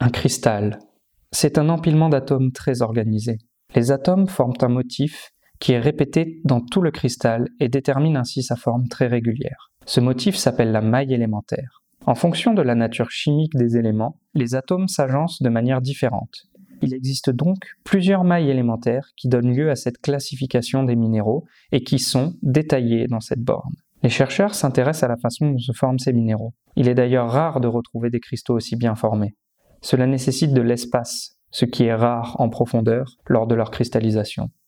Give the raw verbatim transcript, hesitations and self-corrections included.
Un cristal, c'est un empilement d'atomes très organisé. Les atomes forment un motif qui est répété dans tout le cristal et détermine ainsi sa forme très régulière. Ce motif s'appelle la maille élémentaire. En fonction de la nature chimique des éléments, les atomes s'agencent de manière différente. Il existe donc plusieurs mailles élémentaires qui donnent lieu à cette classification des minéraux et qui sont détaillées dans cette borne. Les chercheurs s'intéressent à la façon dont se forment ces minéraux. Il est d'ailleurs rare de retrouver des cristaux aussi bien formés. Cela nécessite de l'espace, ce qui est rare en profondeur lors de leur cristallisation.